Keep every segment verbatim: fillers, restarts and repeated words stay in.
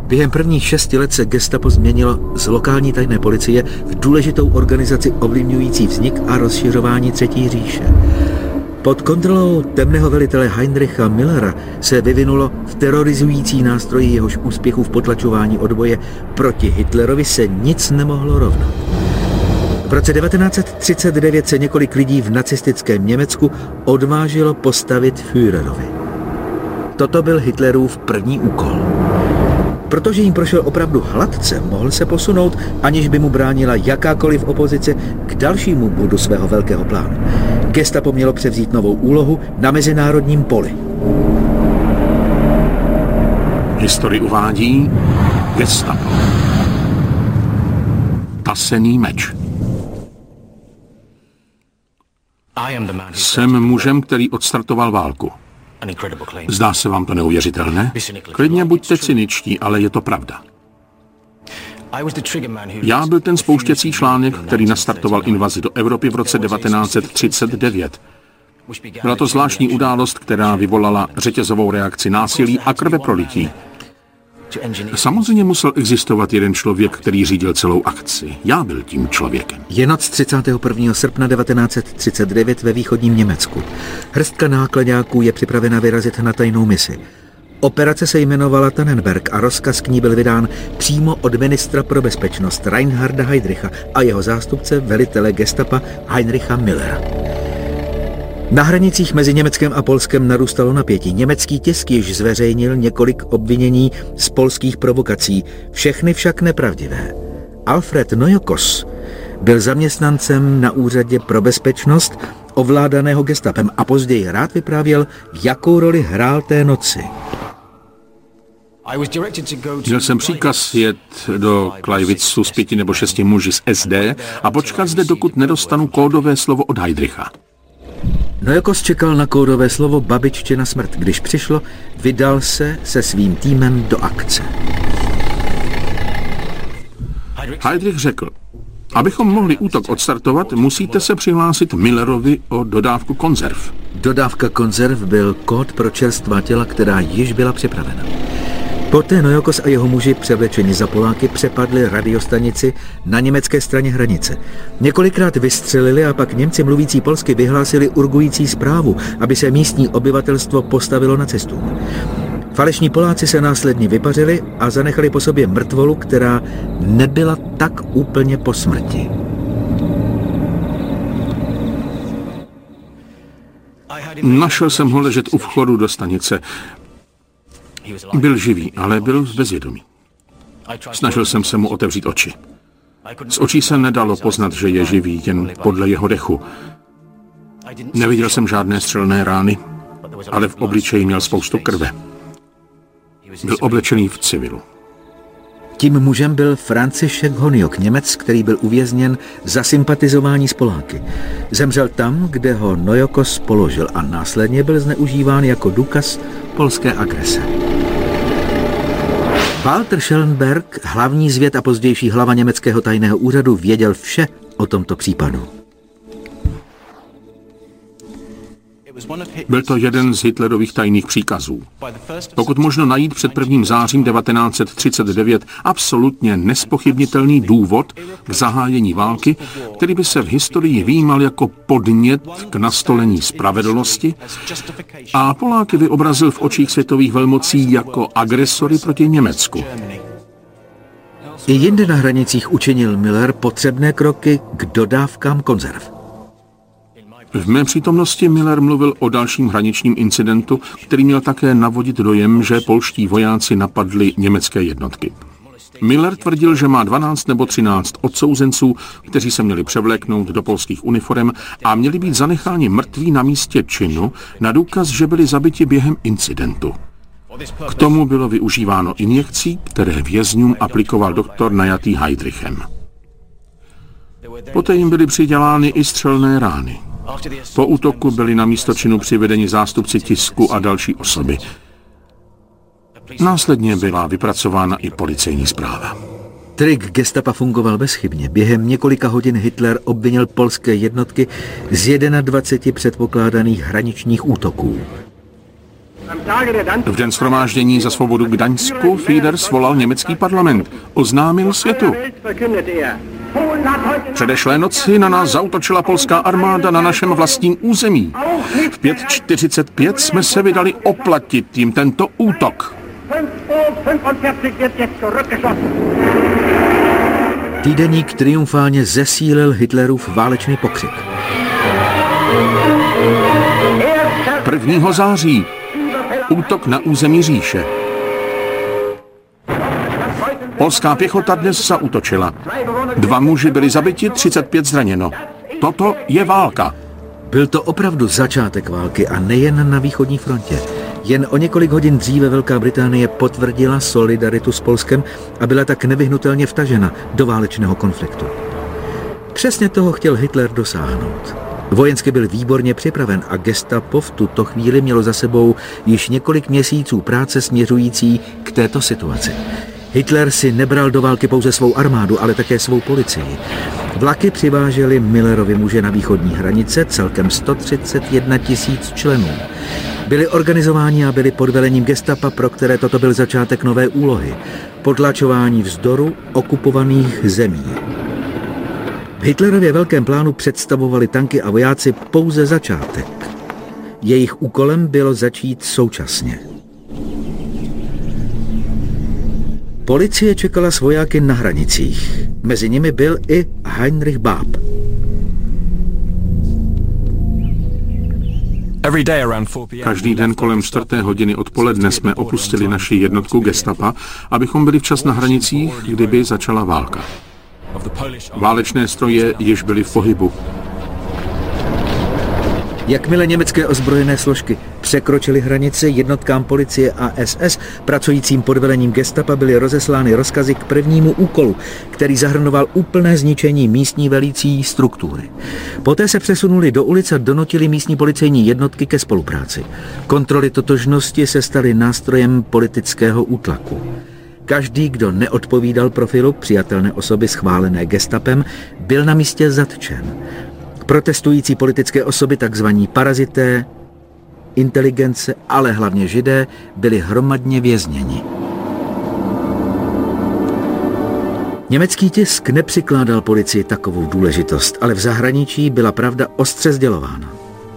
Během prvních šesti let se gestapo změnilo z lokální tajné policie v důležitou organizaci ovlivňující vznik a rozšiřování Třetí říše. Pod kontrolou temného velitele Heinricha Müllera se vyvinulo v terorizující nástroji, jehož úspěchu v potlačování odboje proti Hitlerovi se nic nemohlo rovnat. V roce devatenáct set třicet devět se několik lidí v nacistickém Německu odvážilo postavit Führerovi. Toto byl Hitlerův první úkol. Protože jim prošel opravdu hladce, mohl se posunout, aniž by mu bránila jakákoliv opozice, k dalšímu bodu svého velkého plánu. Gestapo mělo převzít novou úlohu na mezinárodním poli. Historie uvádí Gestapo. Tasený meč. Jsem mužem, který odstartoval válku. Zdá se vám to neuvěřitelné? Klidně buďte cyničtí, ale je to pravda. Já byl ten spouštěcí článek, který nastartoval invazi do Evropy v roce devatenáct set třicet devět. Byla to zvláštní událost, která vyvolala řetězovou reakci násilí a krveprolití. Samozřejmě musel existovat jeden člověk, který řídil celou akci. Já byl tím člověkem. Je noc třicátého prvního srpna devatenáct set třicet devět ve východním Německu. Hrstka náklaďáků je připravena vyrazit na tajnou misi. Operace se jmenovala Tannenberg a rozkaz k ní byl vydán přímo od ministra pro bezpečnost Reinharda Heydricha a jeho zástupce velitele gestapa Heinricha Müllera. Na hranicích mezi Německem a Polskem narůstalo napětí. Německý tisk již zveřejnil několik obvinění z polských provokací, všechny však nepravdivé. Alfred Nojokos byl zaměstnancem na úřadě pro bezpečnost ovládaného gestapem a později rád vyprávěl, jakou roli hrál té noci. Měl jsem příkaz jet do Kleivicu s pěti nebo šesti muži z S D a počkat zde, dokud nedostanu kódové slovo od Heydricha. Nojokos čekal na kódové slovo babičče na smrt. Když přišlo, vydal se se svým týmem do akce. Heydrich řekl, abychom mohli útok odstartovat, musíte se přihlásit Müllerovi o dodávku konzerv. Dodávka konzerv byl kód pro čerstvá těla, která již byla připravena. Poté Nojokos a jeho muži převlečeni za Poláky přepadli radiostanici na německé straně hranice. Několikrát vystřelili a pak Němci mluvící polsky vyhlásili urgující zprávu, aby se místní obyvatelstvo postavilo na cestu. Falešní Poláci se následně vypařili a zanechali po sobě mrtvolu, která nebyla tak úplně po smrti. Našel jsem ho ležet u vchodu do stanice. Byl živý, ale byl v bezvědomí. Snažil jsem se mu otevřít oči. Z očí se nedalo poznat, že je živý, jen podle jeho dechu. Neviděl jsem žádné střelné rány, ale v obličeji měl spoustu krve. Byl oblečený v civilu. Tím mužem byl Franciszek Honiok, Němec, který byl uvězněn za sympatizování s Poláky. Zemřel tam, kde ho Nojokos položil a následně byl zneužíván jako důkaz polské agrese. Walter Schellenberg, hlavní zvěd a pozdější hlava německého tajného úřadu, věděl vše o tomto případu. Byl to jeden z Hitlerových tajných příkazů. Pokud možno najít před prvním zářím devatenáct set třicet devět absolutně nespochybnitelný důvod k zahájení války, který by se v historii vyjímal jako podnět k nastolení spravedlnosti a Poláky vyobrazil v očích světových velmocí jako agresory proti Německu. I jinde na hranicích učinil Müller potřebné kroky k dodávkám konzerv. V mé přítomnosti Müller mluvil o dalším hraničním incidentu, který měl také navodit dojem, že polští vojáci napadli německé jednotky. Müller tvrdil, že má dvanáct nebo třináct odsouzenců, kteří se měli převléknout do polských uniforem a měli být zanecháni mrtví na místě činu na důkaz, že byli zabiti během incidentu. K tomu bylo využíváno injekcí, které vězňům aplikoval doktor najatý Heydrichem. Poté jim byly přidělány i střelné rány. Po útoku byli na místo činu přivedeni zástupci tisku a další osoby. Následně byla vypracována i policejní zpráva. Trik gestapa fungoval bezchybně. Během několika hodin Hitler obvinil polské jednotky z dvaceti jednoho předpokládaných hraničních útoků. V den shromáždění za svobodu v Gdaňsku Führer svolal německý parlament. Oznámil světu: předešlé noci na nás zaútočila polská armáda na našem vlastním území. V pět čtyřicet pět jsme se vydali oplatit jim tento útok. Týdeník triumfálně zesílil Hitlerův válečný pokřik. prvního září. Útok na území říše. Polská pěchota dnes zaútočila. Dva muži byli zabiti, třicet pět zraněno. Toto je válka. Byl to opravdu začátek války a nejen na východní frontě. Jen o několik hodin dříve Velká Británie potvrdila solidaritu s Polskem a byla tak nevyhnutelně vtažena do válečného konfliktu. Přesně toho chtěl Hitler dosáhnout. Vojensky byl výborně připraven a gestapo v tuto chvíli mělo za sebou již několik měsíců práce směřující k této situaci. Hitler si nebral do války pouze svou armádu, ale také svou policii. Vlaky přivážely Millerovi muže na východní hranice, celkem sto třicet jedna tisíc členů. Byli organizováni a byli pod velením gestapa, pro které toto byl začátek nové úlohy. Potlačování vzdoru okupovaných zemí. V Hitlerově velkém plánu představovali tanky a vojáci pouze začátek. Jejich úkolem bylo začít současně. Policie čekala s vojáky na hranicích. Mezi nimi byl i Heinrich Báb. Každý den kolem čtvrté hodiny odpoledne jsme opustili naši jednotku gestapa, abychom byli včas na hranicích, kdyby začala válka. Válečné stroje již byly v pohybu. Jakmile německé ozbrojené složky překročily hranici, jednotkám policie a S S pracujícím pod velením gestapa byly rozeslány rozkazy k prvnímu úkolu, který zahrnoval úplné zničení místní velící struktury. Poté se přesunuli do ulic a donutili místní policejní jednotky ke spolupráci. Kontroly totožnosti se staly nástrojem politického útlaku. Každý, kdo neodpovídal profilu přijatelné osoby schválené gestapem, byl na místě zatčen. Protestující politické osoby, takzvaní parazité, inteligence, ale hlavně židé, byli hromadně vězněni. Německý tisk nepřikládal policii takovou důležitost, ale v zahraničí byla pravda ostře sdělována.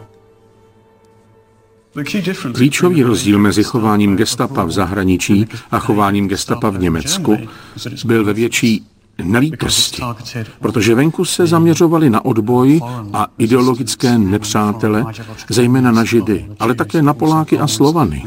Klíčový rozdíl mezi chováním gestapa v zahraničí a chováním gestapa v Německu byl ve větší nelítosti, protože venku se zaměřovali na odboj a ideologické nepřátele, zejména na Židy, ale také na Poláky a Slovany.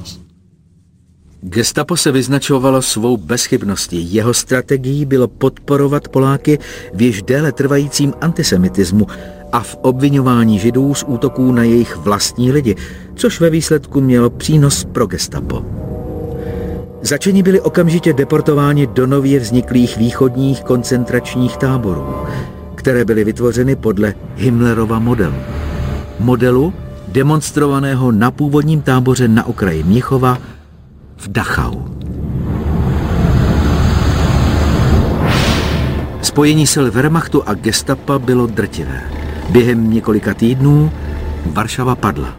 Gestapo se vyznačovalo svou bezchybností. Jeho strategií bylo podporovat Poláky v již déle trvajícím antisemitismu a v obviňování Židů z útoků na jejich vlastní lidi, což ve výsledku mělo přínos pro gestapo. Začeni byli okamžitě deportováni do nově vzniklých východních koncentračních táborů, které byly vytvořeny podle Himmlerova modelu. Modelu demonstrovaného na původním táboře na okraji Mnichova v Dachau. Spojení sil Wehrmachtu a gestapa bylo drtivé. Během několika týdnů Varšava padla.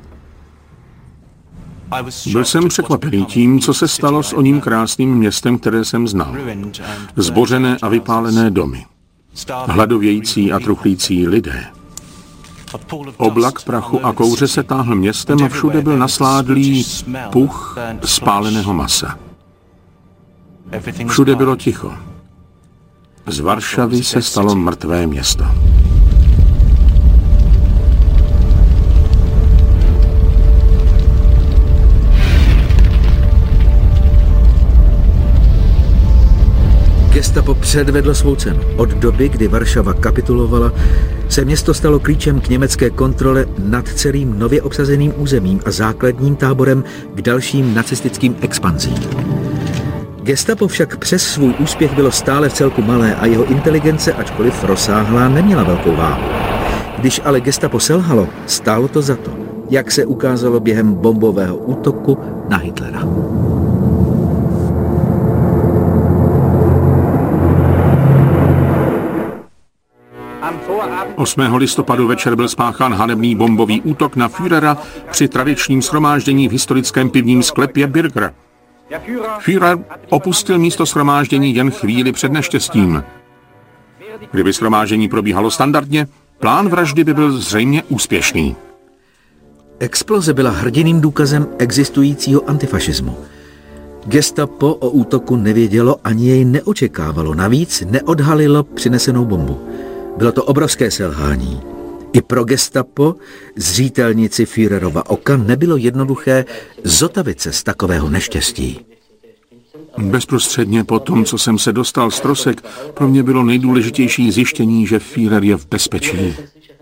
Byl jsem překvapený tím, co se stalo s oním krásným městem, které jsem znal. Zbořené a vypálené domy. Hladovějící a truchlící lidé. Oblak prachu a kouře se táhl městem a všude byl nasládlý puch spáleného masa. Všude bylo ticho. Z Varšavy se stalo mrtvé město. Gestapo předvedlo svou cenu. Od doby, kdy Varšava kapitulovala, se město stalo klíčem k německé kontrole nad celým nově obsazeným územím a základním táborem k dalším nacistickým expanzím. Gestapo však přes svůj úspěch bylo stále v celku malé a jeho inteligence, ačkoliv rozsáhlá, neměla velkou váhu. Když ale gestapo selhalo, stálo to za to, jak se ukázalo během bombového útoku na Hitlera. osmého listopadu večer byl spáchán hanebný bombový útok na Führera při tradičním shromáždění v historickém pivním sklepě Birger. Führer opustil místo shromáždění jen chvíli před neštěstím. Kdyby shromáždění probíhalo standardně, plán vraždy by byl zřejmě úspěšný. Exploze byla hrdinným důkazem existujícího antifašismu. Gestapo o útoku nevědělo ani jej neočekávalo, navíc neodhalilo přinesenou bombu. Bylo to obrovské selhání. I pro gestapo, zřítelnici Führerova oka, nebylo jednoduché zotavit se z takového neštěstí. Bezprostředně po tom, co jsem se dostal z trosek, pro mě bylo nejdůležitější zjištění, že Führer je v bezpečí.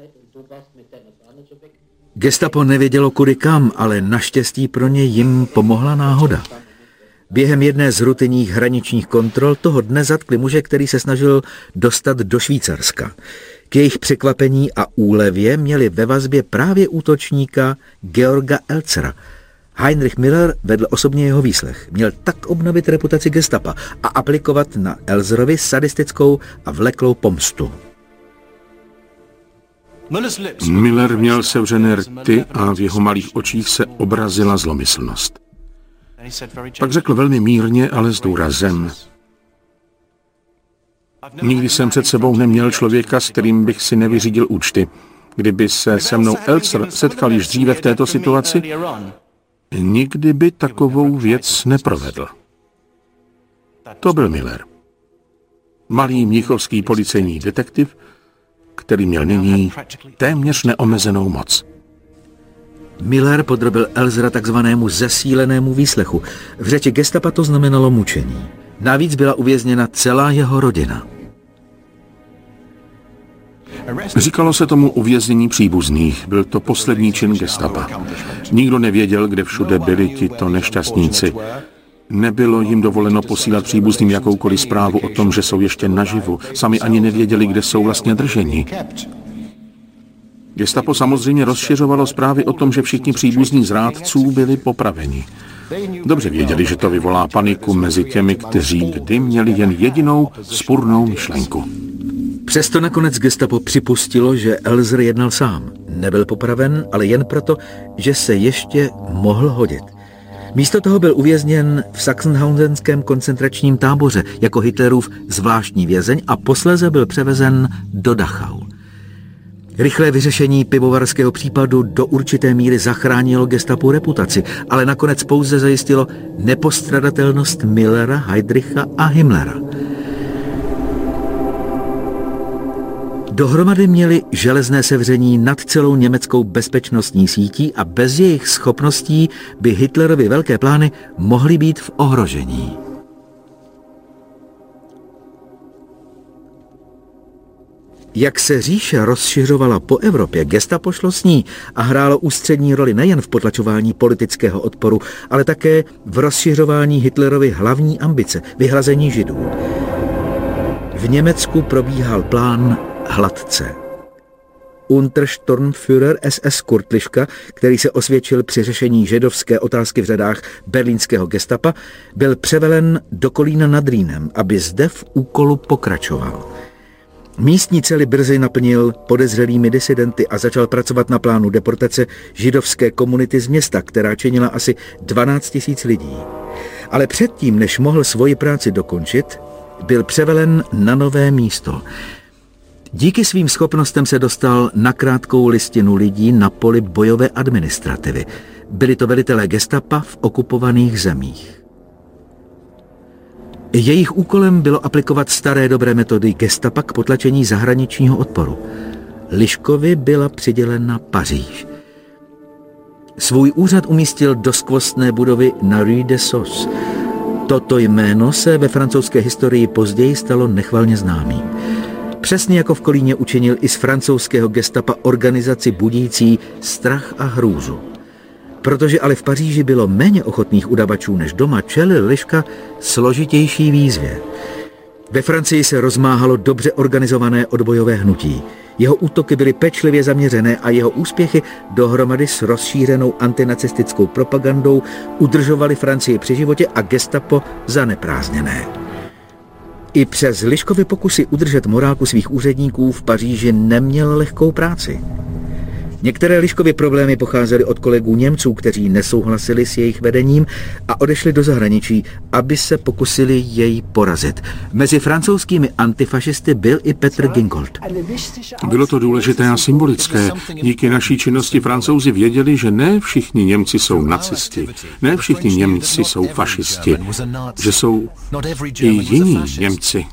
Gestapo nevědělo kudy kam, ale naštěstí pro ně jim pomohla náhoda. Během jedné z rutinních hraničních kontrol toho dne zatkli muže, který se snažil dostat do Švýcarska. K jejich překvapení a úlevě měli ve vazbě právě útočníka Georga Elzera. Heinrich Müller vedl osobně jeho výslech. Měl tak obnovit reputaci gestapa a aplikovat na Elzerovi sadistickou a vleklou pomstu. Müller měl sevřené rty a v jeho malých očích se obrazila zlomyslnost. Pak řekl velmi mírně, ale s důrazem: Nikdy jsem před sebou neměl člověka, s kterým bych si nevyřídil účty. Kdyby se se mnou Elzer setkal již dříve v této situaci, nikdy by takovou věc neprovedl. To byl Müller. Malý mnichovský policejní detektiv, který měl nyní téměř neomezenou moc. Müller podrobil Elzera takzvanému zesílenému výslechu. V řeči gestapa to znamenalo mučení. Navíc byla uvězněna celá jeho rodina. Říkalo se tomu uvěznění příbuzných. Byl to poslední čin gestapa. Nikdo nevěděl, kde všude byli tito nešťastníci. Nebylo jim dovoleno posílat příbuzným jakoukoliv zprávu o tom, že jsou ještě naživu. Sami ani nevěděli, kde jsou vlastně drženi. Gestapo samozřejmě rozšiřovalo zprávy o tom, že všichni příbuzní zrádců byli popraveni. Dobře věděli, že to vyvolá paniku mezi těmi, kteří kdy měli jen jedinou vzpurnou myšlenku. Přesto nakonec gestapo připustilo, že Elzer jednal sám. Nebyl popraven, ale jen proto, že se ještě mohl hodit. Místo toho byl uvězněn v Sachsenhausenském koncentračním táboře jako Hitlerův zvláštní vězeň a posléze byl převezen do Dachau. Rychlé vyřešení pivovarského případu do určité míry zachránilo gestapu reputaci, ale nakonec pouze zajistilo nepostradatelnost Müllera, Heydricha a Himmlera. Dohromady měli železné sevření nad celou německou bezpečnostní sítí a bez jejich schopností by Hitlerovy velké plány mohly být v ohrožení. Jak se říše rozšiřovala po Evropě, gestapo šlo s ní a hrálo ústřední roli nejen v potlačování politického odporu, ale také v rozšiřování Hitlerovy hlavní ambice, vyhlazení Židů. V Německu probíhal plán hladce. Untersturmführer S S Kurt Liška, který se osvědčil při řešení židovské otázky v řadách berlínského gestapa, byl převelen do Kolína nad Rýnem, aby zde v úkolu pokračoval. Místní cely brzy naplnil podezřelými disidenty a začal pracovat na plánu deportace židovské komunity z města, která činila asi dvanáct tisíc lidí. Ale předtím, než mohl svoji práci dokončit, byl převelen na nové místo. Díky svým schopnostem se dostal na krátkou listinu lidí na poli bojové administrativy. Byli to velitelé gestapa v okupovaných zemích. Jejich úkolem bylo aplikovat staré dobré metody gestapa k potlačení zahraničního odporu. Liškovi byla přidělena Paříž. Svůj úřad umístil do skvostné budovy na Rue de Sos. Toto jméno se ve francouzské historii později stalo nechvalně známým. Přesně jako v Kolíně učinil i z francouzského gestapa organizaci budící strach a hrůzu. Protože ale v Paříži bylo méně ochotných udavačů než doma, čelil Liška složitější výzvě. Ve Francii se rozmáhalo dobře organizované odbojové hnutí. Jeho útoky byly pečlivě zaměřené a jeho úspěchy dohromady s rozšířenou antinacistickou propagandou udržovaly Francii při životě a gestapo zaneprázdněné. I přes Liškovy pokusy udržet morálku svých úředníků v Paříži neměl lehkou práci. Některé Liškovy problémy pocházely od kolegů Němců, kteří nesouhlasili s jejich vedením a odešli do zahraničí, aby se pokusili jej porazit. Mezi francouzskými antifašisty byl i Petr Gingold. Bylo to důležité a symbolické. Díky naší činnosti Francouzi věděli, že ne všichni Němci jsou nacisti, ne všichni Němci jsou fašisti, že jsou i jiní Němci.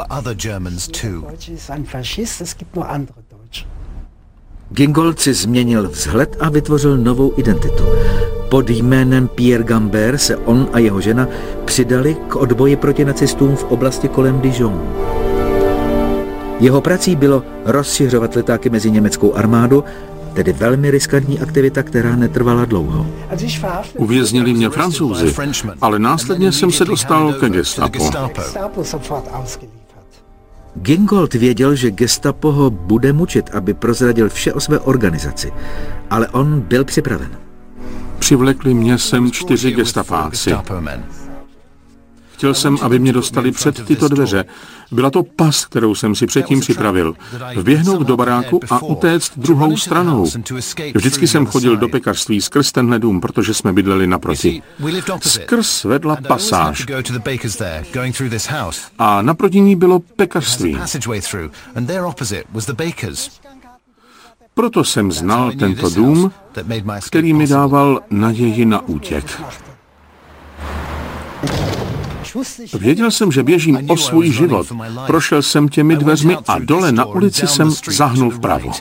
Gingold si změnil vzhled a vytvořil novou identitu. Pod jménem Pierre Gambert se on a jeho žena přidali k odboji proti nacistům v oblasti kolem Dijonu. Jeho prací bylo rozšiřovat letáky mezi německou armádu, tedy velmi riskantní aktivita, která netrvala dlouho. Uvěznili mě Francouzi, ale následně jsem se dostal ke gestapo. Gingold věděl, že gestapo ho bude mučit, aby prozradil vše o své organizaci, ale on byl připraven. Přivlekli mě sem čtyři gestapáci. Chtěl jsem, aby mě dostali před tyto dveře. Byla to pas, kterou jsem si předtím připravil. Vběhnout do baráku a utéct druhou stranou. Vždycky jsem chodil do pekařství skrz tenhle dům, protože jsme bydleli naproti. Skrz vedla pasáž. A naproti ní bylo pekařství. Proto jsem znal tento dům, který mi dával naději na útěk. Věděl jsem, že běžím o svůj život. Prošel jsem těmi dveřmi a dole na ulici jsem zahnul vpravo.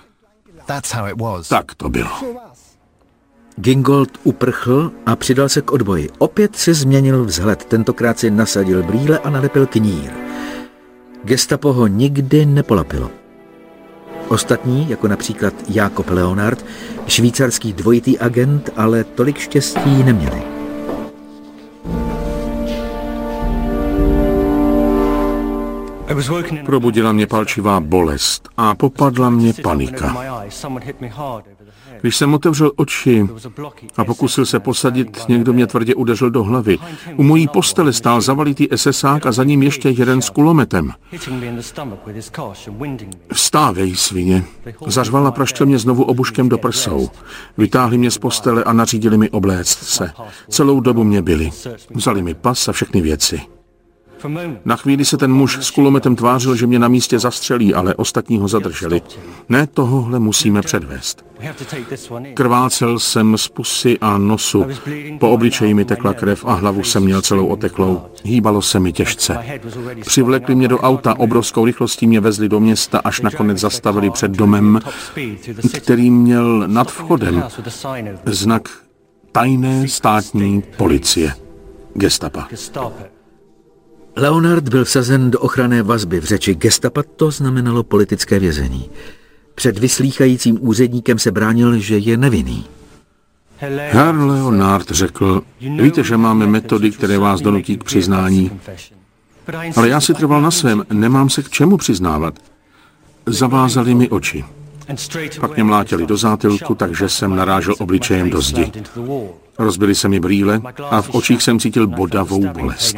Tak to bylo. Gingold uprchl a přidal se k odboji. Opět si změnil vzhled, tentokrát si nasadil brýle a nalepil knír. Gestapo ho nikdy nepolapilo. Ostatní, jako například Jakob Leonard, švýcarský dvojitý agent, ale tolik štěstí neměli. Probudila mě palčivá bolest a popadla mě panika. Když jsem otevřel oči a pokusil se posadit, někdo mě tvrdě udeřil do hlavy. U mojí postele stál zavalitý esesák a za ním ještě jeden s kulometem. Vstávej, svině. Zařval a praštil mě znovu obuškem do prsou. Vytáhli mě z postele a nařídili mi obléct se. Celou dobu mě byli. Vzali mi pas a všechny věci. Na chvíli se ten muž s kulometem tvářil, že mě na místě zastřelí, ale ostatní ho zadrželi. Ne, tohohle musíme předvést. Krvácel jsem z pusy a nosu. Po obličeji mi tekla krev a hlavu jsem měl celou oteklou. Hýbalo se mi těžce. Přivlekli mě do auta, obrovskou rychlostí mě vezli do města, až nakonec zastavili před domem, který měl nad vchodem znak tajné státní policie. Gestapa. Leonard byl vsazen do ochranné vazby. V řeči gestapa to znamenalo politické vězení. Před vyslýchajícím úředníkem se bránil, že je nevinný. Herr Leonard řekl, víte, že máme metody, které vás donutí k přiznání. Ale já si trval na svém, nemám se k čemu přiznávat. Zavázali mi oči. Pak mě mlátili do zátilku, takže jsem narážel obličejem do zdi. Rozbili se mi brýle a v očích jsem cítil bodavou bolest.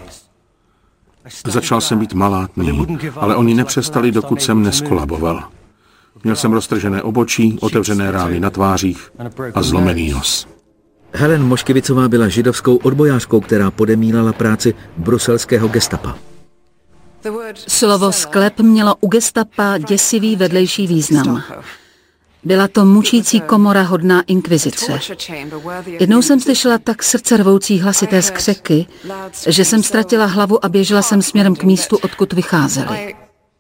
Začal jsem být malátný, ale oni nepřestali, dokud jsem neskolaboval. Měl jsem roztržené obočí, otevřené rány na tvářích a zlomený nos. Helen Moškevicová byla židovskou odbojářkou, která podemílala práci bruselského gestapa. Slovo sklep mělo u gestapa děsivý vedlejší význam. Byla to mučící komora hodná inkvizice. Jednou jsem slyšela tak srdcervoucí hlasité skřeky, že jsem ztratila hlavu a běžela jsem směrem k místu, odkud vycházeli.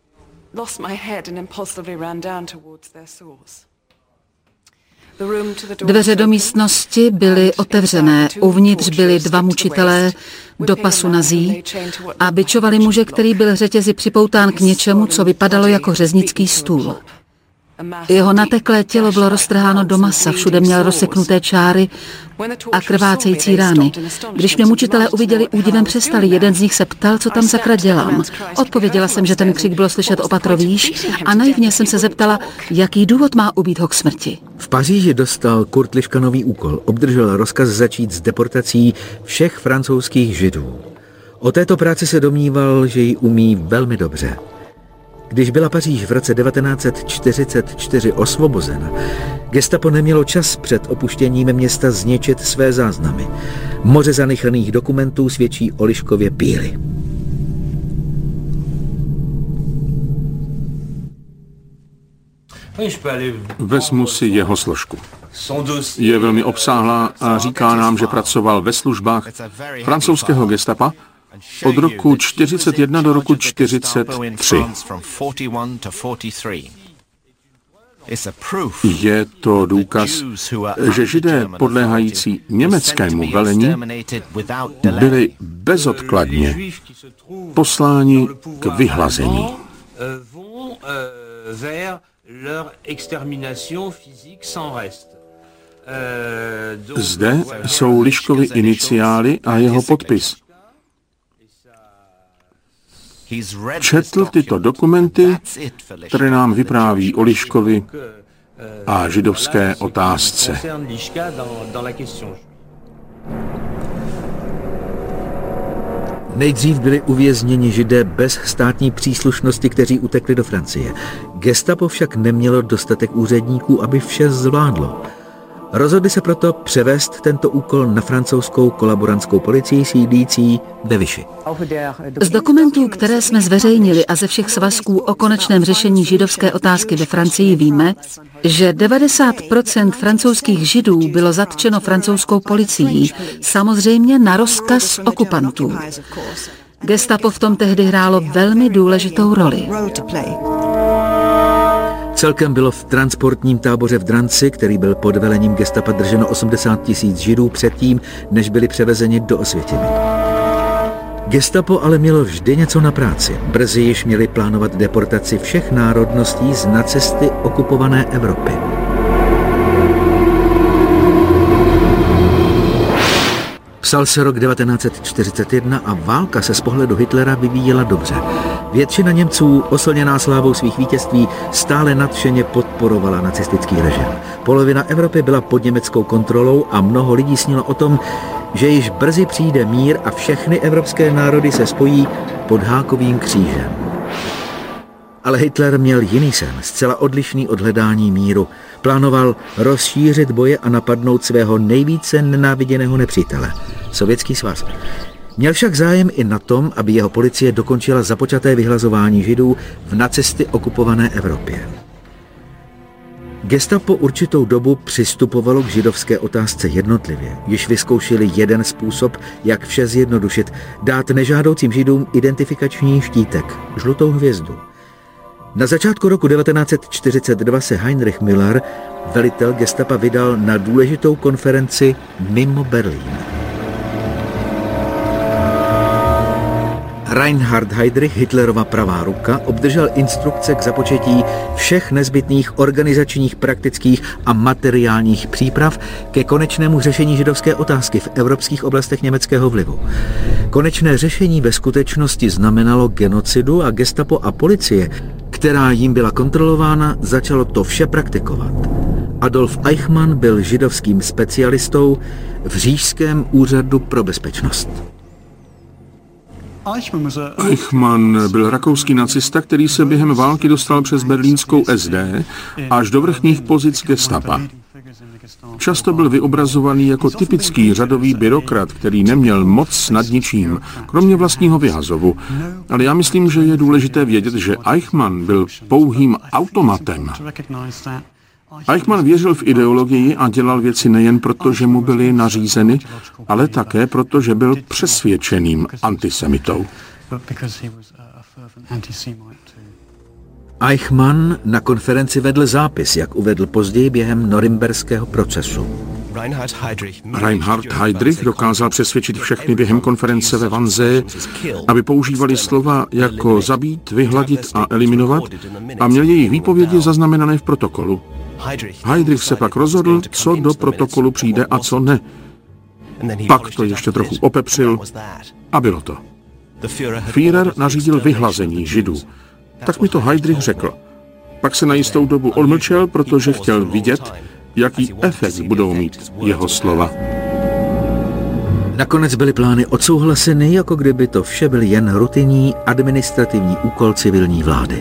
Dveře do místnosti byly otevřené, uvnitř byli dva mučitelé do pasu nazí a bičovali muže, který byl řetězy připoután k něčemu, co vypadalo jako řeznický stůl. Jeho nateklé tělo bylo roztrháno do masa, všude měl rozseknuté čáry a krvácející rány. Když mě mučitelé uviděli, údivem přestali. Jeden z nich se ptal, co tam sakra dělám. Odpověděla jsem, že ten křik bylo slyšet o patro výš a naivně jsem se zeptala, jaký důvod má ubít ho k smrti. V Paříži dostal Kurt Liška nový úkol. Obdržel rozkaz začít s deportací všech francouzských židů. O této práci se domníval, že ji umí velmi dobře. Když byla Paříž v roce devatenáct set čtyřicet čtyři osvobozena, gestapo nemělo čas před opuštěním města zničit své záznamy. Moře zanechanných dokumentů svědčí o Liškově píli. Vezmu si jeho složku. Je velmi obsáhlá a říká nám, že pracoval ve službách francouzského gestapa od roku čtyřicet jedna do roku čtyřicet tři. Je to důkaz, že Židé podléhající německému velení byli bezodkladně posláni k vyhlazení. Zde jsou Liškovy iniciály a jeho podpis. Četl tyto dokumenty, které nám vypráví o Liškovi a židovské otázce. Nejdřív byli uvězněni Židé bez státní příslušnosti, kteří utekli do Francie. Gestapo však nemělo dostatek úředníků, aby vše zvládlo. Rozhodli se proto převést tento úkol na francouzskou kolaborantskou policii sídlící ve Vichy. Z dokumentů, které jsme zveřejnili a ze všech svazků o konečném řešení židovské otázky ve Francii víme, že devadesát procent francouzských Židů bylo zatčeno francouzskou policií, samozřejmě na rozkaz okupantů. Gestapo v tom tehdy hrálo velmi důležitou roli. Celkem bylo v transportním táboře v Dranci, který byl pod velením gestapa drženo osmdesát tisíc Židů předtím, než byli převezeni do Osvětimi. Gestapo ale mělo vždy něco na práci. Brzy již měli plánovat deportaci všech národností z nacisty okupované Evropy. Psal se rok devatenáct set čtyřicet jedna a válka se z pohledu Hitlera vyvíjela dobře. Většina Němců, oslněná slávou svých vítězství, stále nadšeně podporovala nacistický režim. Polovina Evropy byla pod německou kontrolou a mnoho lidí snilo o tom, že již brzy přijde mír a všechny evropské národy se spojí pod hákovým křížem. Ale Hitler měl jiný sen, zcela odlišný od hledání míru. Plánoval rozšířit boje a napadnout svého nejvíce nenáviděného nepřítele, Sovětský svaz. Měl však zájem i na tom, aby jeho policie dokončila započaté vyhlazování Židů v nacisty okupované Evropě. Gestapo určitou dobu přistupovalo k židovské otázce jednotlivě. Již vyzkoušeli jeden způsob, jak vše zjednodušit, dát nežádoucím Židům identifikační štítek, žlutou hvězdu. Na začátku roku devatenáct set čtyřicet dva se Heinrich Müller, velitel gestapa, vydal na důležitou konferenci mimo Berlín. Reinhard Heydrich, Hitlerova pravá ruka, obdržel instrukce k započetí všech nezbytných organizačních, praktických a materiálních příprav ke konečnému řešení židovské otázky v evropských oblastech německého vlivu. Konečné řešení ve skutečnosti znamenalo genocidu a gestapo a policie, která jim byla kontrolována, začalo to vše praktikovat. Adolf Eichmann byl židovským specialistou v Říšském úřadu pro bezpečnost. Eichmann byl rakouský nacista, který se během války dostal přes berlínskou S D až do vrchních pozic gestapa. Často byl vyobrazovaný jako typický řadový byrokrat, který neměl moc nad ničím, kromě vlastního vyhazovu. Ale já myslím, že je důležité vědět, že Eichmann byl pouhým automatem. Eichmann věřil v ideologii a dělal věci nejen proto, že mu byly nařízeny, ale také proto, že byl přesvědčeným antisemitou. Eichmann na konferenci vedl zápis, jak uvedl později během norimberského procesu. Reinhard Heydrich dokázal přesvědčit všechny během konference ve Wannsee, aby používali slova jako zabít, vyhladit a eliminovat a měl jejich výpovědi zaznamenané v protokolu. Heydrich se pak rozhodl, co do protokolu přijde a co ne. Pak to ještě trochu opepřil a bylo to. Führer nařídil vyhlazení Židů. Tak mi to Heydrich řekl. Pak se na jistou dobu odmlčel, protože chtěl vidět, jaký efekt budou mít jeho slova. Nakonec byly plány odsouhlaseny, jako kdyby to vše byl jen rutinní administrativní úkol civilní vlády.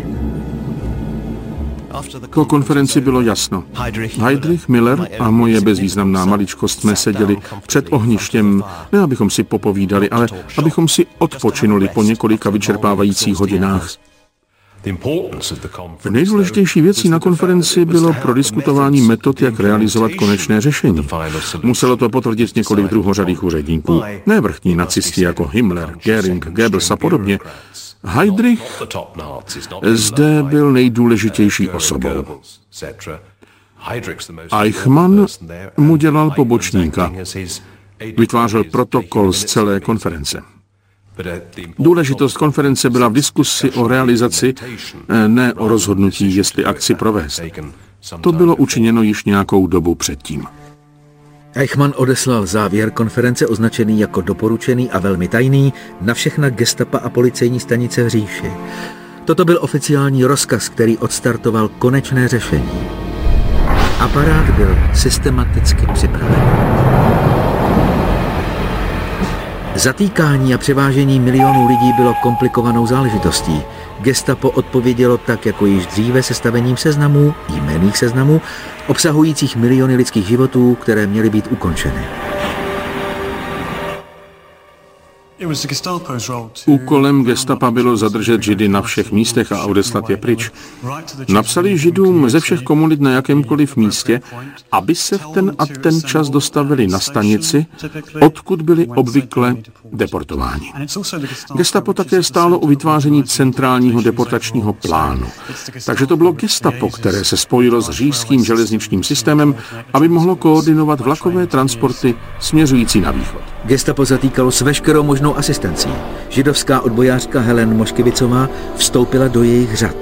Po konferenci bylo jasno. Heydrich, Miller a moje bezvýznamná maličkost jsme seděli před ohništěm, ne abychom si popovídali, ale abychom si odpočinuli po několika vyčerpávajících hodinách. Nejdůležitější věcí na konferenci bylo prodiskutování metod, jak realizovat konečné řešení. Muselo to potvrdit několik druhořadých úředníků. Ne vrchní nacisti jako Himmler, Göring, Goebbels a podobně. Heydrich zde byl nejdůležitější osobou. Eichmann mu dělal pobočníka. Vytvářel protokol z celé konference. Důležitost konference byla v diskusi o realizaci, ne o rozhodnutí, jestli akci provést. To bylo učiněno již nějakou dobu předtím. Eichmann odeslal závěr konference označený jako doporučený a velmi tajný na všechna gestapa a policejní stanice v říši. Toto byl oficiální rozkaz, který odstartoval konečné řešení. Aparát byl systematicky připraven. Zatýkání a převážení milionů lidí bylo komplikovanou záležitostí. Gestapo odpovědělo tak, jako již dříve, sestavením seznamů, jmenných seznamů, obsahujících miliony lidských životů, které měly být ukončeny. Úkolem gestapa bylo zadržet Židy na všech místech a odeslat je pryč. Napsali Židům ze všech komunit na jakémkoliv místě, aby se v ten a ten čas dostavili na stanici, odkud byli obvykle deportováni. Gestapo také stálo u vytváření centrálního deportačního plánu. Takže to bylo gestapo, které se spojilo s říšským železničním systémem, aby mohlo koordinovat vlakové transporty směřující na východ. Gestapo zatýkalo s veškerou možnou asistencí. Židovská odbojářka Helen Moškevicová vstoupila do jejich řad.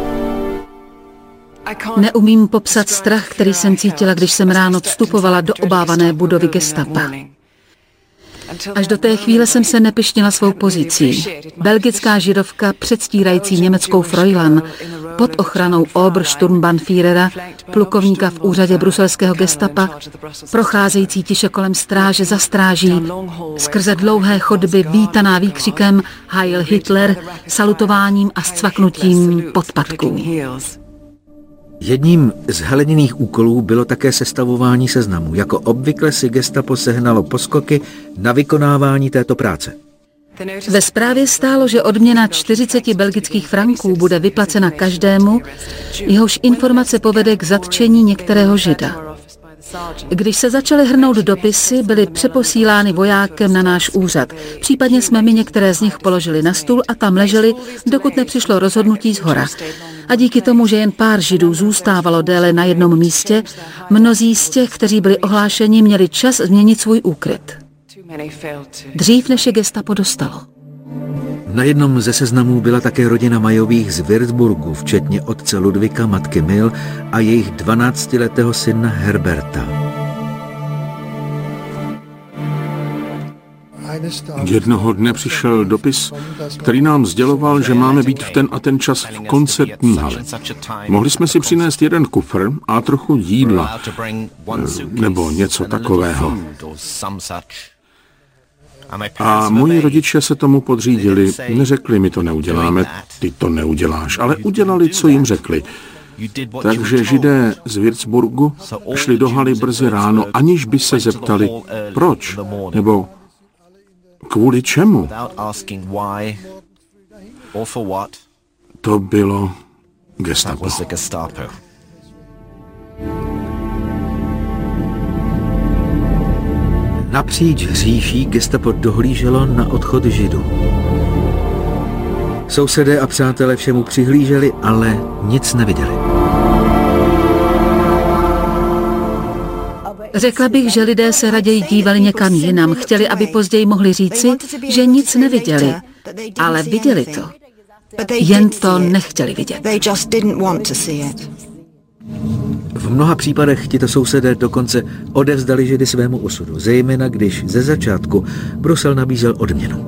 Neumím popsat strach, který jsem cítila, když jsem ráno vstupovala do obávané budovy gestapa. Až do té chvíle jsem se nepyšnila svou pozicí. Belgická židovka, předstírající německou Fräulein, pod ochranou Obersturmbannführera, plukovníka v úřadě bruselského gestapa, procházející tiše kolem stráže za stráží, skrze dlouhé chodby vítaná výkřikem Heil Hitler, salutováním a scvaknutím podpatků. Jedním z Heleniných úkolů bylo také sestavování seznamů. Jako obvykle si gestapo sehnalo poskoky na vykonávání této práce. Ve zprávě stálo, že odměna čtyřicet belgických franků bude vyplacena každému, jehož informace povede k zatčení některého Žida. Když se začaly hrnout dopisy, byly přeposílány vojákem na náš úřad. Případně jsme mi některé z nich položili na stůl a tam leželi, dokud nepřišlo rozhodnutí shora. A díky tomu, že jen pár Židů zůstávalo déle na jednom místě, mnozí z těch, kteří byli ohlášeni, měli čas změnit svůj úkryt. Dřív, než je gestapo dostalo. Na jednom ze seznamů byla také rodina Majových z Würzburgu, včetně otce Ludvíka, matky Mil a jejich dvanáctiletého syna Herberta. Jednoho dne přišel dopis, který nám sděloval, že máme být v ten a ten čas v koncertní hale. Mohli jsme si přinést jeden kufr a trochu jídla, nebo něco takového. A moji rodiče se tomu podřídili. Neřekli, my to neuděláme, ty to neuděláš, ale udělali, co jim řekli. Takže Židé z Würzburgu šli do haly brzy ráno, aniž by se zeptali, proč, nebo kvůli čemu. To bylo gestapo. Napříč říší gestapo dohlíželo na odchod Židů. Sousedé a přátelé všemu přihlíželi, ale nic neviděli. Řekla bych, že lidé se raději dívali někam jinam. Chtěli, aby později mohli říci, že nic neviděli, ale viděli to. Jen to nechtěli vidět. V mnoha případech tito sousedé dokonce odevzdali Židy svému osudu, zejména když ze začátku Brusel nabízel odměnu.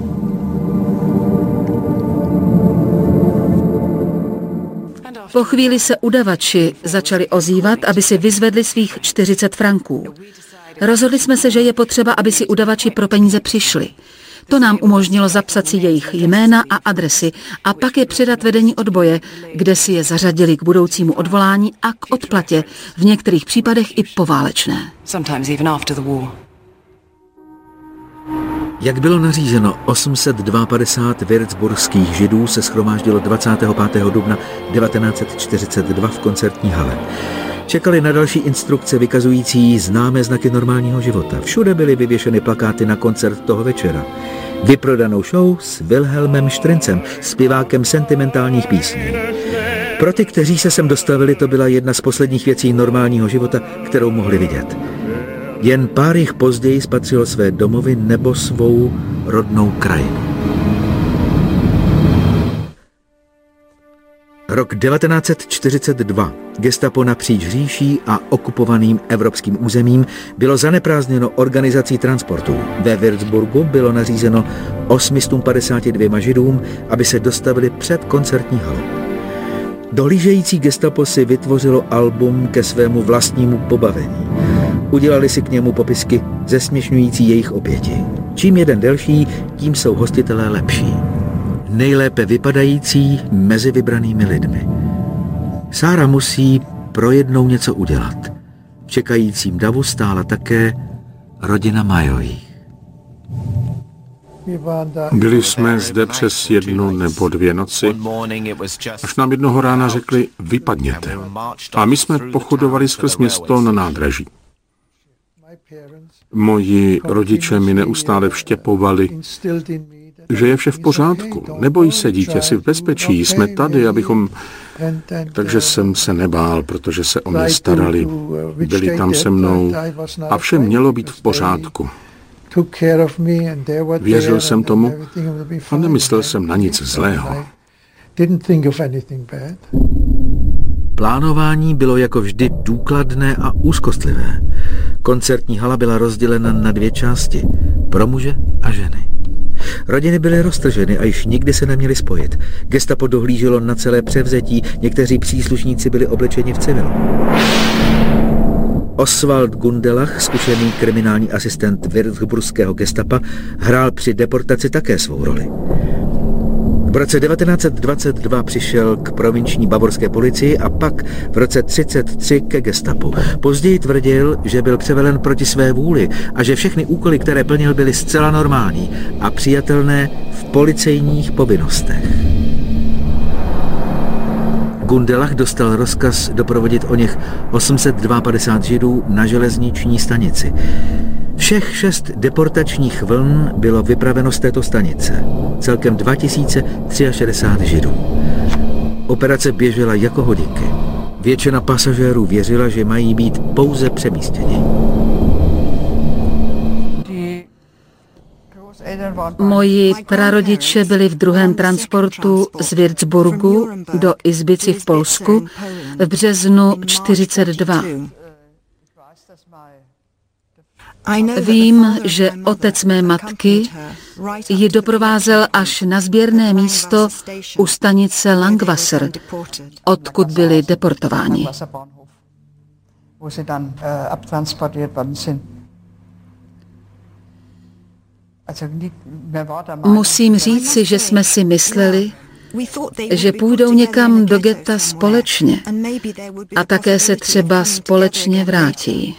Po chvíli se udavači začali ozývat, aby si vyzvedli svých čtyřicet franků. Rozhodli jsme se, že je potřeba, aby si udavači pro peníze přišli. To nám umožnilo zapsat si jejich jména a adresy a pak je předat vedení odboje, kde si je zařadili k budoucímu odvolání a k odplatě, v některých případech i poválečné. Jak bylo nařízeno, osm set padesát dva würzburských židů se shromáždilo dvacátého pátého dubna devatenáct set čtyřicet dva v koncertní hale. Čekali na další instrukce vykazující známé znaky normálního života. Všude byly vyvěšeny plakáty na koncert toho večera. Vyprodanou show s Wilhelmem Strincem, zpěvákem sentimentálních písní. Pro ty, kteří se sem dostavili, to byla jedna z posledních věcí normálního života, kterou mohli vidět. Jen pár jich později spatřilo své domovy nebo svou rodnou krajinu. Rok devatenáct set čtyřicet dva. Gestapo napříč říší a okupovaným evropským územím bylo zaneprázdněno organizací transportů. Ve Würzburgu bylo nařízeno osm set padesát dva židům, aby se dostavili před koncertní halu. Dohlížející gestapo si vytvořilo album ke svému vlastnímu pobavení. Udělali si k němu popisky zesměšňující jejich oběti. Čím jeden delší, tím jsou hostitelé lepší. Nejlépe vypadající mezi vybranými lidmi. Sára musí pro jednou něco udělat. V čekajícím davu stála také rodina Majových. Byli jsme zde přes jednu nebo dvě noci, až nám jednoho rána řekli, vypadněte. A my jsme pochodovali skrz město na nádraží. Moji rodiče mi neustále vštěpovali, že je vše v pořádku. Neboj se, dítě, jsi v bezpečí, jsme tady, abychom... Takže jsem se nebál, protože se o mě starali. Byli tam se mnou a vše mělo být v pořádku. Věřil jsem tomu a nemyslel jsem na nic zlého. Plánování bylo jako vždy důkladné a úzkostlivé. Koncertní hala byla rozdělena na dvě části, pro muže a ženy. Rodiny byly roztrženy a již nikdy se neměly spojit. Gestapo dohlíželo na celé převzetí, někteří příslušníci byli oblečeni v civilu. Oswald Gundelach, zkušený kriminální asistent würzburského gestapa, hrál při deportaci také svou roli. V roce devatenáct set dvacet dva přišel k provinční bavorské policii a pak v roce třicet tři ke gestapu. Později tvrdil, že byl převelen proti své vůli a že všechny úkoly, které plnil, byly zcela normální a přijatelné v policejních povinnostech. Gundelach dostal rozkaz doprovodit o něch osm set padesát dva židů na železniční stanici. Všech šest deportačních vln bylo vypraveno z této stanice. Celkem dva tisíce šedesát tři židů. Operace běžela jako hodinky. Většina pasažérů věřila, že mají být pouze přemístěni. Moji prarodiče byli v druhém transportu z Würzburgu do Izbici v Polsku v březnu čtyřicet dva. Vím, že otec mé matky ji doprovázel až na sběrné místo u stanice Langwasser, odkud byli deportováni. Musím říci, že jsme si mysleli, že půjdou někam do getta společně a také se třeba společně vrátí.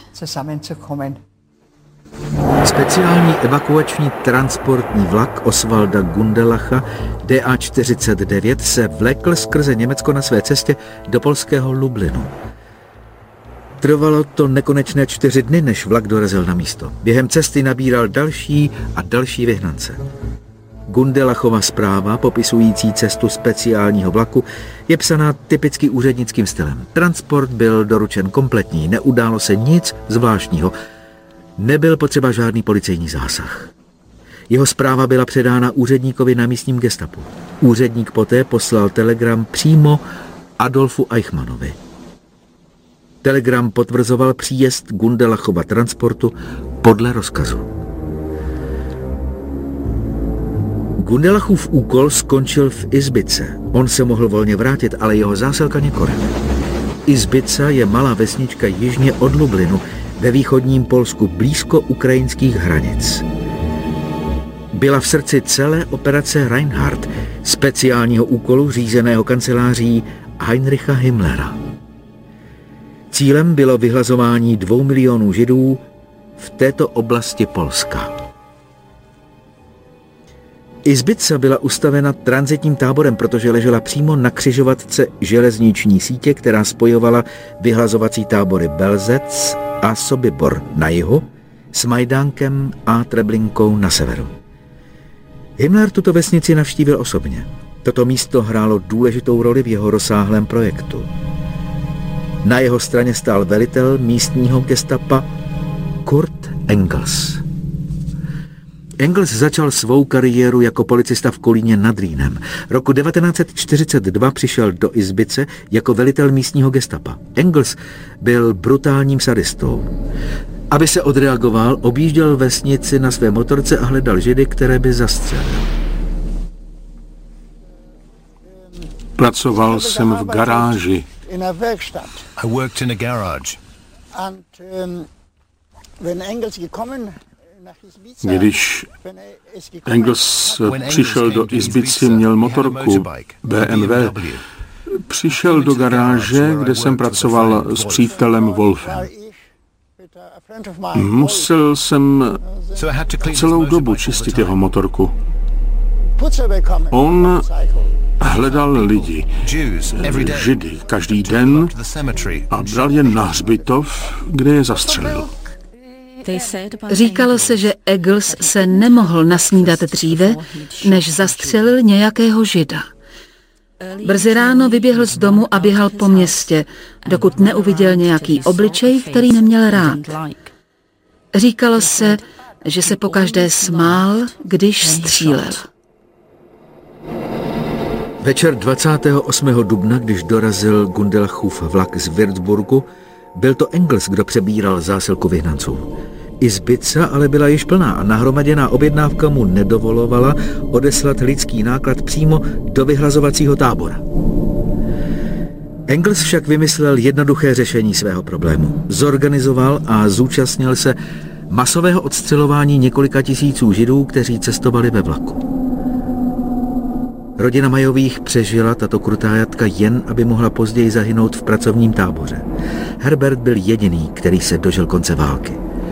Speciální evakuační transportní vlak Oswalda Gundelacha D A čtyřicet devět se vlekl skrze Německo na své cestě do polského Lublinu. Trvalo to nekonečné čtyři dny, než vlak dorazil na místo. Během cesty nabíral další a další vyhnance. Gundelachova zpráva, popisující cestu speciálního vlaku, je psaná typicky úřednickým stylem. Transport byl doručen kompletní, neudálo se nic zvláštního. Nebyl potřeba žádný policejní zásah. Jeho zpráva byla předána úředníkovi na místním gestapu. Úředník poté poslal telegram přímo Adolfu Eichmannovi. Telegram potvrzoval příjezd Gundelachova transportu podle rozkazu. Gundelachův úkol skončil v Izbice. On se mohl volně vrátit, ale jeho zásilka nikoliv. Izbica je malá vesnička jižně od Lublinu ve východním Polsku blízko ukrajinských hranic. Byla v srdci celé operace Reinhardt, speciálního úkolu řízeného kanceláří Heinricha Himmlera. Cílem bylo vyhlazování dvou milionů Židů v této oblasti Polska. Izbica byla ustavena tranzitním táborem, protože ležela přímo na křižovatce železniční sítě, která spojovala vyhlazovací tábory Belzec a Sobibor na jihu s Majdánkem a Treblinkou na severu. Himmler tuto vesnici navštívil osobně. Toto místo hrálo důležitou roli v jeho rozsáhlém projektu. Na jeho straně stál velitel místního gestapa Kurt Engels. Engels začal svou kariéru jako policista v Kolíně nad Rýnem. Roku devatenáct set čtyřicet dva přišel do Izbice jako velitel místního gestapa. Engels byl brutálním sadistou. Aby se odreagoval, objížděl vesnici na své motorce a hledal Židy, které by zastřelil. Pracoval jsem v garáži. I worked in a garage. Když Engels přišel do Izbici, měl motorku B M W. Přišel do garáže, kde jsem pracoval s přítelem Wolfem. Musel jsem celou dobu čistit jeho motorku. On hledal lidi, Židy, každý den a bral je na hřbitov, kde je zastřelil. Říkalo se, že Engels se nemohl nasnídat dříve, než zastřelil nějakého Žida. Brzy ráno vyběhl z domu a běhal po městě, dokud neuviděl nějaký obličej, který neměl rád. Říkalo se, že se pokaždé smál, když střílel. Večer dvacátého osmého dubna, když dorazil Gundelachův vlak z Würzburgu, byl to Engels, kdo přebíral zásilku vyhnanců. Izbica ale byla již plná a nahromaděná objednávka mu nedovolovala odeslat lidský náklad přímo do vyhlazovacího tábora. Engels však vymyslel jednoduché řešení svého problému. Zorganizoval a zúčastnil se masového odstřelování několika tisíců Židů, kteří cestovali ve vlaku. Rodina Majových přežila tato krutá jatka jen, aby mohla později zahynout v pracovním táboře. Herbert byl jediný, který se dožil konce války.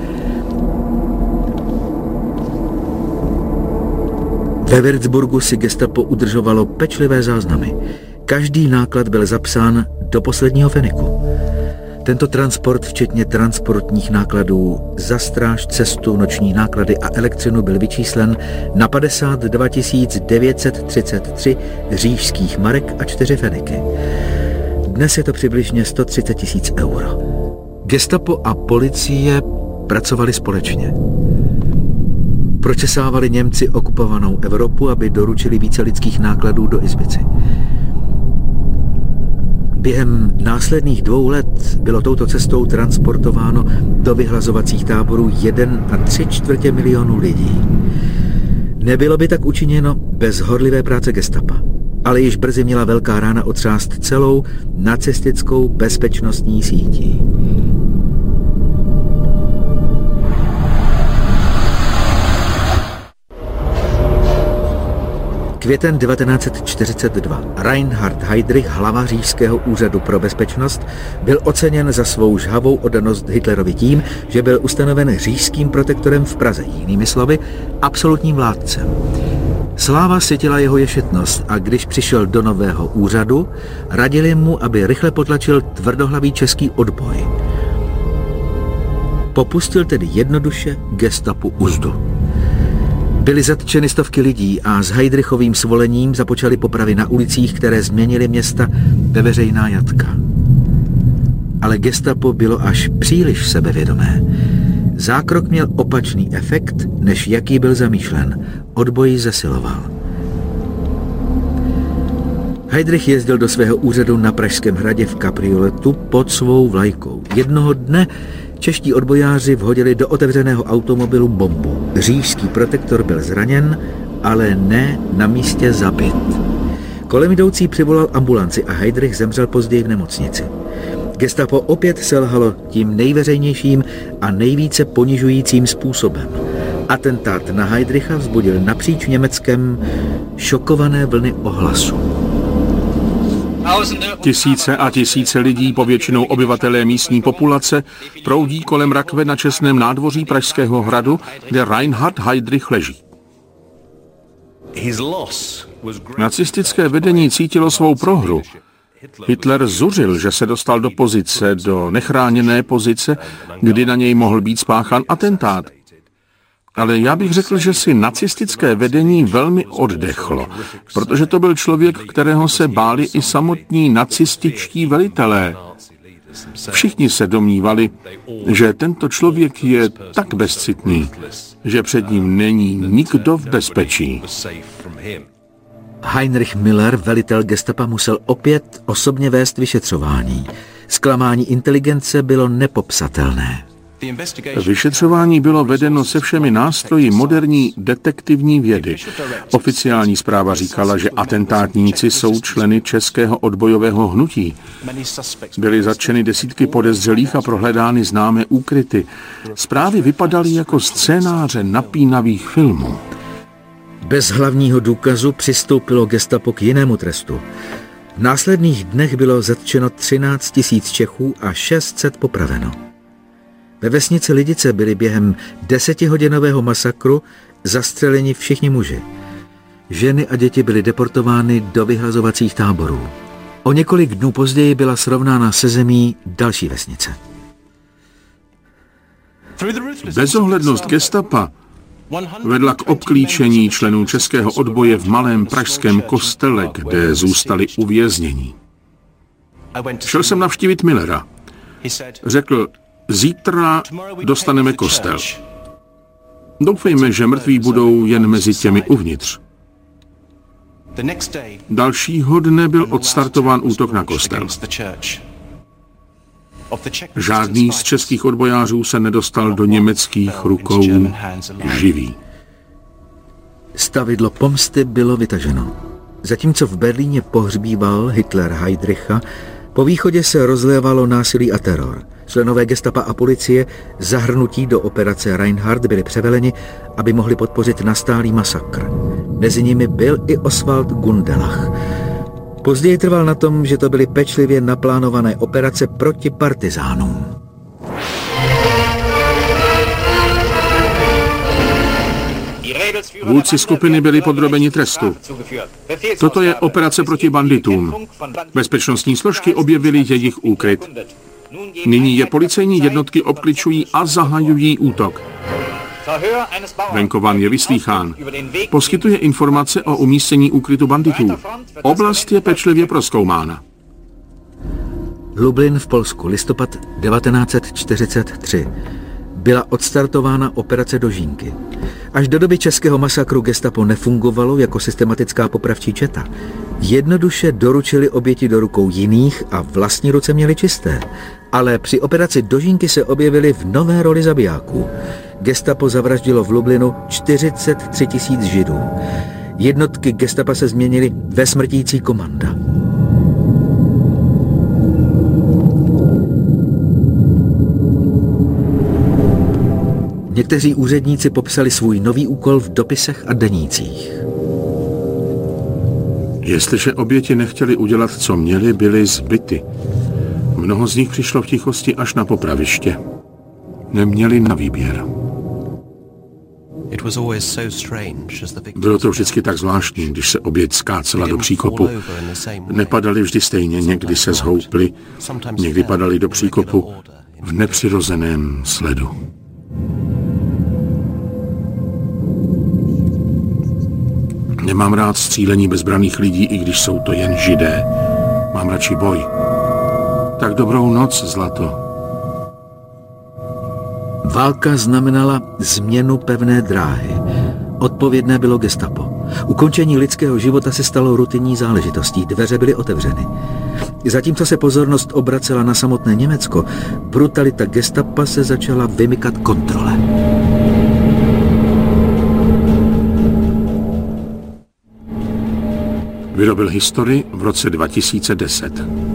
Ve Würzburgu si gestapo udržovalo pečlivé záznamy. Každý náklad byl zapsán do posledního feniku. Tento transport, včetně transportních nákladů za stráž, cestu, noční náklady a elektřinu, byl vyčíslen na padesát dva tisíc devět set třicet tři říšských marek a čtyři feniky. Dnes je to přibližně sto třicet tisíc euro. Gestapo a policie pracovali společně. Pročesávali Němci okupovanou Evropu, aby doručili více lidských nákladů do Izbici. Během následných dvou let bylo touto cestou transportováno do vyhlazovacích táborů jeden a tři čtvrtě milionu lidí. Nebylo by tak učiněno bez horlivé práce gestapa, ale již brzy měla velká rána otřást celou nacistickou bezpečnostní sítí. Květen devatenáct set čtyřicet dva. Reinhard Heydrich, hlava Říšského úřadu pro bezpečnost, byl oceněn za svou žhavou oddanost Hitlerovi tím, že byl ustanoven říšským protektorem v Praze, jinými slovy absolutním vládcem. Sláva sytila jeho ješitnost a když přišel do nového úřadu, radili mu, aby rychle potlačil tvrdohlavý český odboj. Popustil tedy jednoduše gestapu uzdu. Byly zatčeny stovky lidí a s Heydrichovým svolením započaly popravy na ulicích, které změnily města ve veřejná jatka. Ale gestapo bylo až příliš sebevědomé. Zákrok měl opačný efekt, než jaký byl zamýšlen. Odboj zesiloval. Heydrich jezdil do svého úřadu na Pražském hradě v kabrioletu pod svou vlajkou. Jednoho dne čeští odbojáři vhodili do otevřeného automobilu bombu. Říšský protektor byl zraněn, ale ne na místě zabit. Kolem jdoucí přivolal ambulanci a Heydrich zemřel později v nemocnici. Gestapo opět selhalo tím nejveřejnějším a nejvíce ponižujícím způsobem. Atentát na Heydricha vzbudil napříč Německem šokované vlny ohlasu. Tisíce a tisíce lidí, povětšinou obyvatelé místní populace, proudí kolem rakve na čestném nádvoří Pražského hradu, kde Reinhard Heydrich leží. Nacistické vedení cítilo svou prohru. Hitler zuřil, že se dostal do pozice, do nechráněné pozice, kdy na něj mohl být spáchán atentát. Ale já bych řekl, že si nacistické vedení velmi oddechlo, protože to byl člověk, kterého se báli i samotní nacističtí velitelé. Všichni se domnívali, že tento člověk je tak bezcitný, že před ním není nikdo v bezpečí. Heinrich Müller, velitel gestapa, musel opět osobně vést vyšetřování. Zklamání inteligence bylo nepopsatelné. Vyšetřování bylo vedeno se všemi nástroji moderní detektivní vědy. Oficiální zpráva říkala, že atentátníci jsou členy českého odbojového hnutí. Byly zatčeny desítky podezřelých a prohledány známé úkryty. Zprávy vypadaly jako scénáře napínavých filmů. Bez hlavního důkazu přistoupilo gestapo k jinému trestu. V následných dnech bylo zatčeno třináct tisíc Čechů a šest set popraveno. Ve vesnici Lidice byli během desetihodinového masakru zastřeleni všichni muži. Ženy a děti byly deportovány do vyhlazovacích táborů. O několik dnů později byla srovnána se zemí další vesnice. Bezohlednost gestapa vedla k obklíčení členů českého odboje v malém pražském kostele, kde zůstali uvěznění. Šel jsem navštívit Müllera. Řekl, zítra dostaneme kostel. Doufejme, že mrtví budou jen mezi těmi uvnitř. Dalšího dne byl odstartován útok na kostel. Žádný z českých odbojářů se nedostal do německých rukou živý. Stavidlo pomsty bylo vytaženo. Zatímco v Berlíně pohřbíval Hitler Heydricha, po východě se rozlévalo násilí a teror. Členové gestapa a policie, zahrnutí do operace Reinhard, byli převeleni, aby mohli podpořit nastálý masakr. Mezi nimi byl i Oswald Gundelach. Později trval na tom, že to byly pečlivě naplánované operace proti partizánům. Vůdci skupiny byli podrobeni trestu. Toto je operace proti banditům. Bezpečnostní složky objevily jejich úkryt. Nyní je policejní jednotky obkličují a zahajují útok. Venkovan je vyslýchán. Poskytuje informace o umístění úkrytu banditů. Oblast je pečlivě prozkoumána. Lublin v Polsku, listopad devatenáct set čtyřicet tři. Byla odstartována operace Dožínky. Až do doby českého masakru gestapo nefungovalo jako systematická popravčí četa. Jednoduše doručili oběti do rukou jiných a vlastní ruce měli čisté. Ale při operaci Dožínky se objevili v nové roli zabijáků. Gestapo zavraždilo v Lublinu čtyřicet tři tisíc Židů. Jednotky gestapa se změnily ve smrtící komanda. Někteří úředníci popsali svůj nový úkol v dopisech a denících. Jestliže oběti nechtěli udělat, co měli, byli zbyty. Mnoho z nich přišlo v tichosti až na popraviště. Neměli na výběr. Bylo to vždycky tak zvláštní, když se oběť skácela do příkopu. Nepadali vždy stejně, někdy se zhoupli, někdy padali do příkopu v nepřirozeném sledu. Nemám rád střílení bezbranných lidí, i když jsou to jen Židé. Mám radši boj. Tak dobrou noc, zlato. Válka znamenala změnu pevné dráhy. Odpovědné bylo gestapo. Ukončení lidského života se stalo rutinní záležitostí, dveře byly otevřeny. Zatímco se pozornost obracela na samotné Německo, brutalita gestapa se začala vymykat kontrole. Vyrobil historii v roce dva tisíce deset.